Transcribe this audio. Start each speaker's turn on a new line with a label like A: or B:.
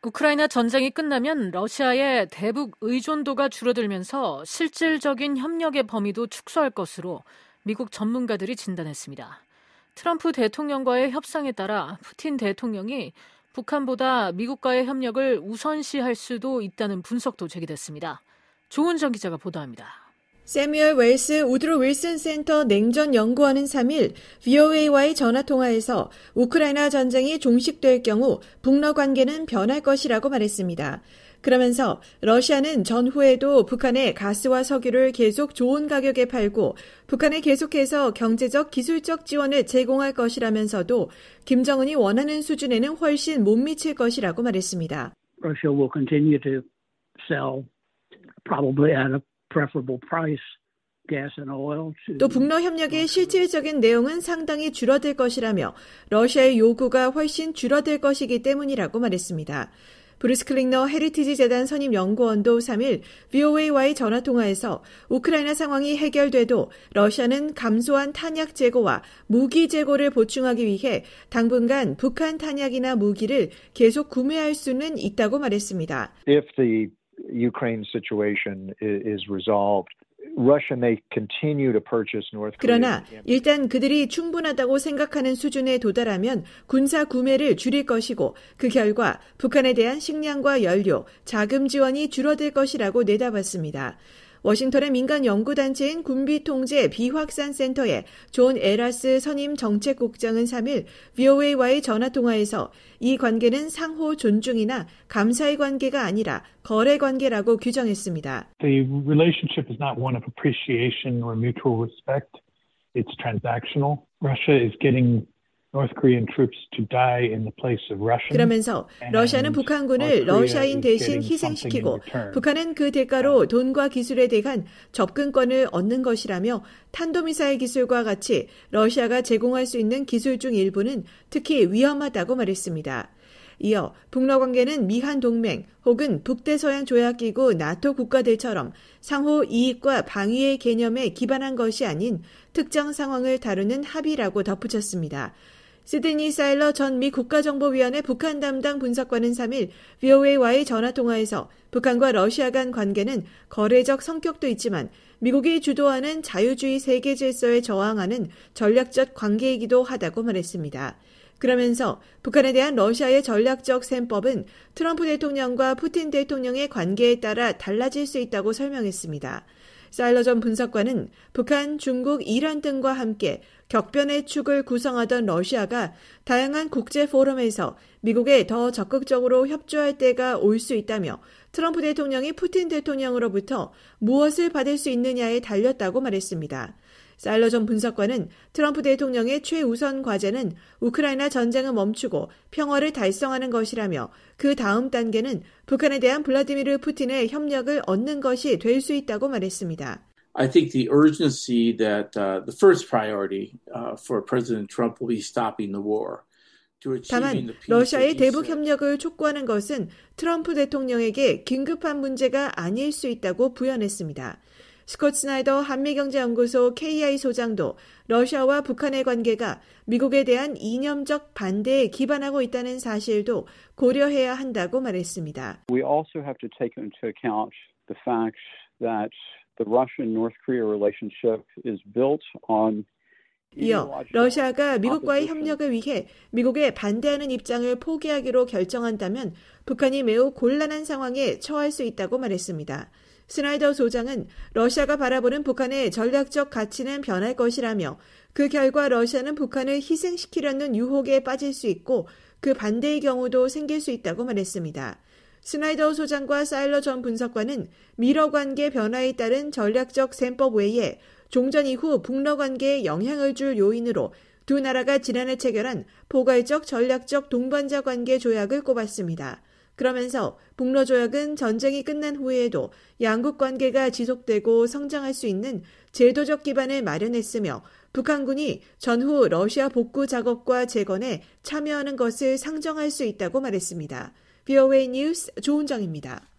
A: 우크라이나 전쟁이 끝나면 러시아의 대북 의존도가 줄어들면서 실질적인 협력의 범위도 축소할 것으로 미국 전문가들이 진단했습니다. 트럼프 대통령과의 협상에 따라 푸틴 대통령이 북한보다 미국과의 협력을 우선시할 수도 있다는 분석도 제기됐습니다. 조은정 기자가 보도합니다.
B: 세뮤얼 웰스 우드로 윌슨 센터 냉전연구원은 3일 VOA와의 전화통화에서 우크라이나 전쟁이 종식될 경우 북러 관계는 변할 것이라고 말했습니다. 그러면서 러시아는 전후에도 북한에 가스와 석유를 계속 좋은 가격에 팔고 북한에 계속해서 경제적, 기술적 지원을 제공할 것이라면서도 김정은이 원하는 수준에는 훨씬 못 미칠 것이라고 말했습니다.
C: Russia will continue to sell probably at a preferable price.
B: 또 북러 협력의 실질적인 내용은 상당히 줄어들 것이라며 러시아의 요구가 훨씬 줄어들 것이기 때문이라고 말했습니다. 브루스 클링너 헤리티지 재단 선임 연구원도 3일 VOA와의 전화통화에서 우크라이나 상황이 해결돼도 러시아는 감소한 탄약 재고와 무기 재고를 보충하기 위해 당분간 북한 탄약이나 무기를 계속 구매할 수는 있다고 말했습니다.
D: If the Ukraine situation is resolved, Russia may continue to purchase North Korea.
B: 그러나 일단 그들이 충분하다고 생각하는 수준에 도달하면 군사 구매를 줄일 것이고 그 결과 북한에 대한 식량과 연료, 자금 지원이 줄어들 것이라고 내다봤습니다. 워싱턴의 민간 연구단체인 군비통제 비확산센터의 존 에라스 선임 정책국장은 3일 VOA와의 전화통화에서 이 관계는 상호 존중이나 감사의 관계가 아니라 거래 관계라고 규정했습니다.
E: The relationship is not one of appreciation or mutual respect. It's transactional. Russia is getting North Korean troops to die in the place of Russians.
B: 그러면서 러시아는 북한군을 러시아인 대신 희생시키고 북한은 그 대가로 돈과 기술에 대한 접근권을 얻는 것이라며 탄도미사일 기술과 같이 러시아가 제공할 수 있는 기술 중 일부는 특히 위험하다고 말했습니다. 이어 북러 관계는 미한 동맹 혹은 북대서양 조약기구 나토 국가들처럼 상호 이익과 방위의 개념에 기반한 것이 아닌 특정 상황을 다루는 합의라고 덧붙였습니다. 시드니 사일러 전 미 국가정보위원회 북한 담당 분석관은 3일 VOA와의 전화통화에서 북한과 러시아 간 관계는 거래적 성격도 있지만 미국이 주도하는 자유주의 세계 질서에 저항하는 전략적 관계이기도 하다고 말했습니다. 그러면서 북한에 대한 러시아의 전략적 셈법은 트럼프 대통령과 푸틴 대통령의 관계에 따라 달라질 수 있다고 설명했습니다. 사일러 전 분석관은 북한, 중국, 이란 등과 함께 격변의 축을 구성하던 러시아가 다양한 국제 포럼에서 미국에 더 적극적으로 협조할 때가 올 수 있다며 트럼프 대통령이 푸틴 대통령으로부터 무엇을 받을 수 있느냐에 달렸다고 말했습니다. 사일러 전 분석관은 트럼프 대통령의 최우선 과제는 우크라이나 전쟁을 멈추고 평화를 달성하는 것이라며 그 다음 단계는 북한에 대한 블라디미르 푸틴의 협력을 얻는 것이 될 수 있다고 말했습니다.
F: I think the urgency that the first priority for President Trump will be stopping the war.
B: 다만 러시아의 대북 협력을 촉구하는 것은 트럼프 대통령에게 긴급한 문제가 아닐 수 있다고 부연했습니다. 스콧 스나이더 한미경제연구소 KI 소장도 러시아와 북한의 관계가 미국에 대한 이념적 반대에 기반하고 있다는 사실도 고려해야 한다고 말했습니다.
G: We also have to take into account the fact that the Russian-North Korea relationship is built on
B: 이어 러시아가 미국과의 협력을 위해 미국에 반대하는 입장을 포기하기로 결정한다면 북한이 매우 곤란한 상황에 처할 수 있다고 말했습니다. 스나이더 소장은 러시아가 바라보는 북한의 전략적 가치는 변할 것이라며 그 결과 러시아는 북한을 희생시키려는 유혹에 빠질 수 있고 그 반대의 경우도 생길 수 있다고 말했습니다. 스나이더 소장과 사일러 전 분석관은 미러 관계 변화에 따른 전략적 셈법 외에 종전 이후 북러 관계에 영향을 줄 요인으로 두 나라가 지난해 체결한 포괄적 전략적 동반자 관계 조약을 꼽았습니다. 그러면서 북러 조약은 전쟁이 끝난 후에도 양국 관계가 지속되고 성장할 수 있는 제도적 기반을 마련했으며 북한군이 전후 러시아 복구 작업과 재건에 참여하는 것을 상정할 수 있다고 말했습니다. VOA 뉴스 조은정입니다.